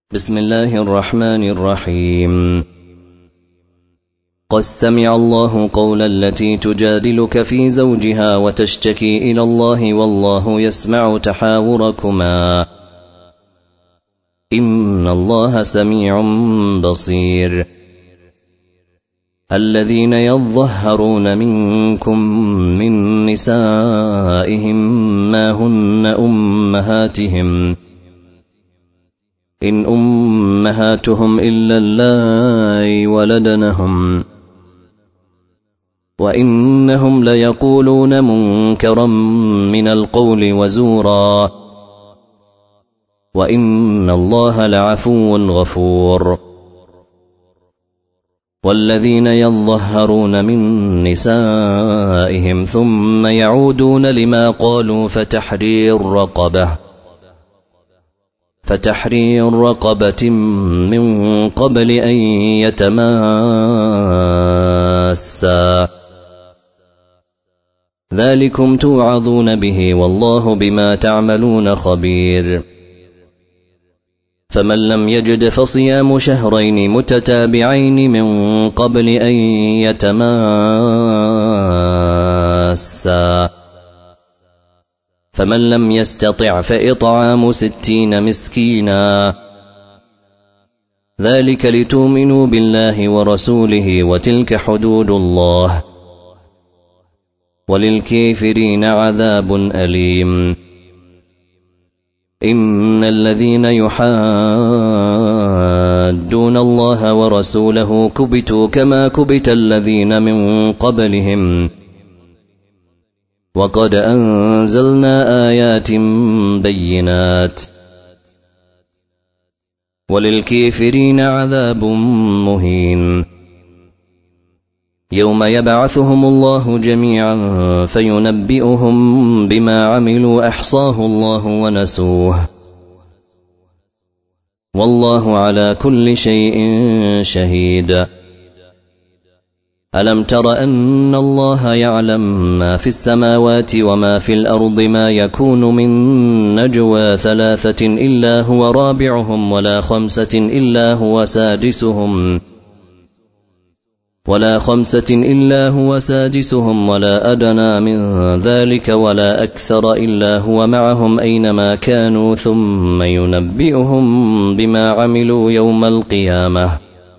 بسم الله الرحمن الرحيم. قد سمع الله قول التي تجادلك في زوجها وتشتكي إلى الله والله يسمع تحاوركما إن الله سميع بصير. الذين يظهرون منكم من نسائهم ما هن أمهاتهم إن أمهاتهم إلا اللائي ولدنهم وإنهم ليقولون منكرا من القول وزورا وإن الله لعفو غفور. والذين يظهرون من نسائهم ثم يعودون لما قالوا فتحرير رقبة من قبل أن يتماسا ذلكم توعظون به والله بما تعملون خبير. فمن لم يجد فصيام شهرين متتابعين من قبل أن يتماسا فمن لم يستطع فإطعام 60 مسكينا ذلك لتؤمنوا بالله ورسوله وتلك حدود الله وللكافرين عذاب أليم. إن الذين يحادون الله ورسوله كبتوا كما كبت الذين من قبلهم وقد أنزلنا آيات بينات وللكافرين عذاب مهين. يوم يبعثهم الله جميعا فينبئهم بما عملوا أحصاه الله ونسوه والله على كل شيء شهيد. ألم تر أن الله يعلم ما في السماوات وما في الأرض ما يكون من نجوى 3 إلا هو رابعهم ولا 5 إلا هو سادسهم ولا أدنى من ذلك ولا أكثر إلا هو معهم أينما كانوا ثم ينبئهم بما عملوا يوم القيامة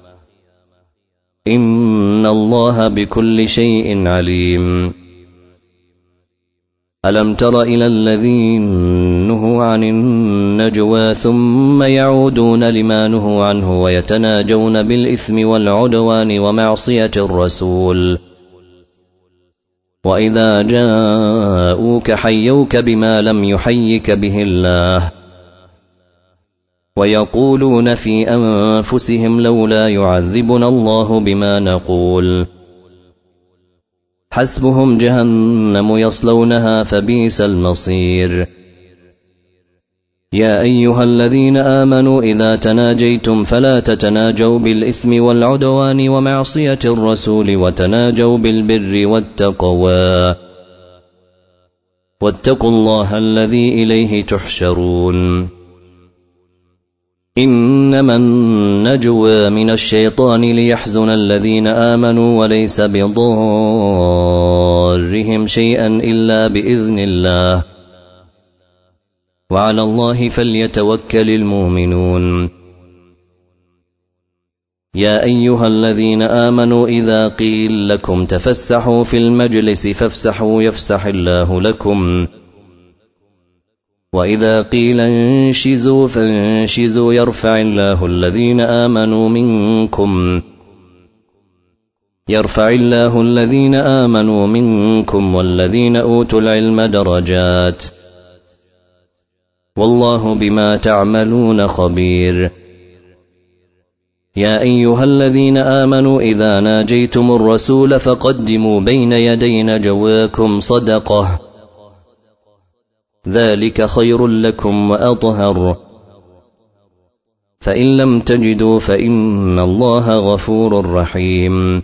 إن الله بكل شيء عليم. ألم تر إلى الذين نهوا عن النجوى ثم يعودون لما نهوا عنه ويتناجون بالإثم والعدوان ومعصية الرسول وإذا جاءوك حيوك بما لم يحيك به الله ويقولون في أنفسهم لولا يعذبنا الله بما نقول حسبهم جهنم يصلونها فبئس المصير. يا أيها الذين آمنوا إذا تناجيتم فلا تتناجوا بالإثم والعدوان ومعصية الرسول وتناجوا بالبر والتقوى واتقوا الله الذي إليه تحشرون. إنما النجوى من الشيطان ليحزن الذين آمنوا وليس بضارهم شيئا إلا بإذن الله وعلى الله فليتوكل المؤمنون. يا أيها الذين آمنوا إذا قيل لكم تفسحوا في المجلس فافسحوا يفسح الله لكم وإذا قيل انشزوا فانشزوا يرفع الله الذين آمنوا منكم والذين أوتوا العلم درجات والله بما تعملون خبير. يا أيها الذين آمنوا إذا ناجيتم الرسول فقدموا بين يدي نجواكم صدقة ذلك خير لكم وأطهر فإن لم تجدوا فإن الله غفور رحيم.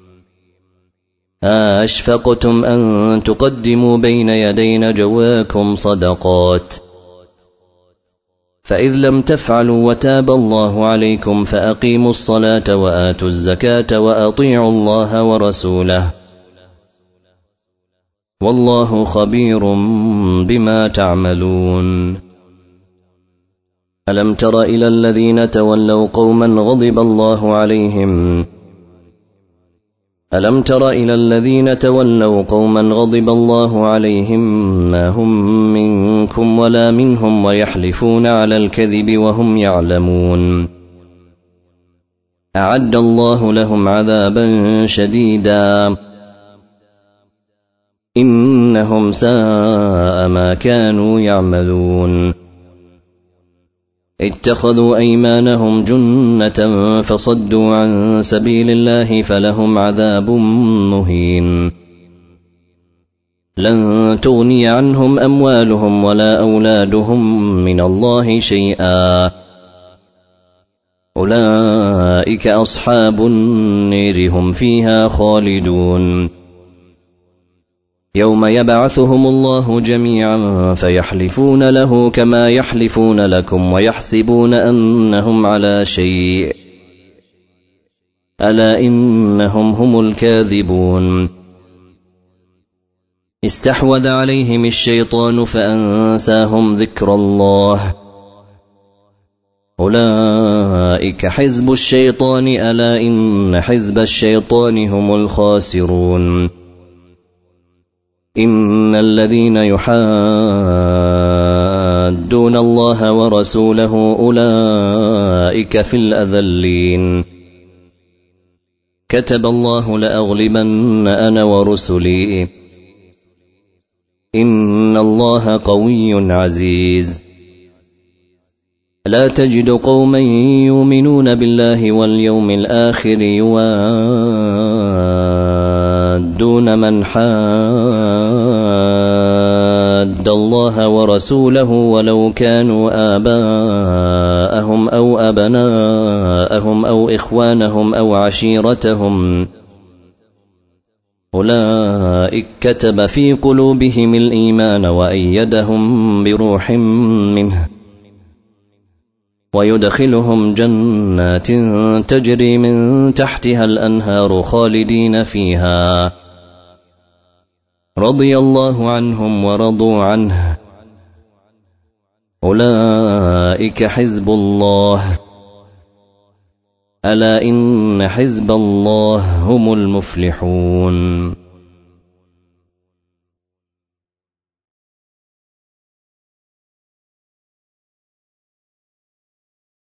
أشفقتم أن تقدموا بين يدي نجواكم صدقات فإذ لم تفعلوا وتاب الله عليكم فأقيموا الصلاة وآتوا الزكاة وأطيعوا الله ورسوله والله خبير بما تعملون ألم تر إلى الذين تولوا قوما غضب الله عليهم ما هم منكم ولا منهم ويحلفون على الكذب وهم يعلمون أعد الله لهم عذابا شديدا إنهم ساء ما كانوا يعملون اتخذوا أيمانهم جنة فصدوا عن سبيل الله فلهم عذاب مهين لن تغني عنهم أموالهم ولا أولادهم من الله شيئا أولئك أصحاب النير هم فيها خالدون يوم يبعثهم الله جميعا فيحلفون له كما يحلفون لكم ويحسبون أنهم على شيء ألا إنهم هم الكاذبون استحوذ عليهم الشيطان فأنساهم ذكر الله أولئك حزب الشيطان ألا إن حزب الشيطان هم الخاسرون إن الذين يحادون الله ورسوله أولئك في الأذلين كتب الله لأغلبن أنا ورسلي إن الله قوي عزيز لا تجد قوما يؤمنون بالله واليوم الآخر يوادون من حاد الله ورسوله ولو كانوا آباءهم أو أبناءهم أو إخوانهم أو عشيرتهم أولئك كتب في قلوبهم الإيمان وأيدهم بروح منه ويدخلهم جنات تجري من تحتها الأنهار خالدين فيها رضي الله عنهم ورضوا عنه أولئك حزب الله ألا إن حزب الله هم المفلحون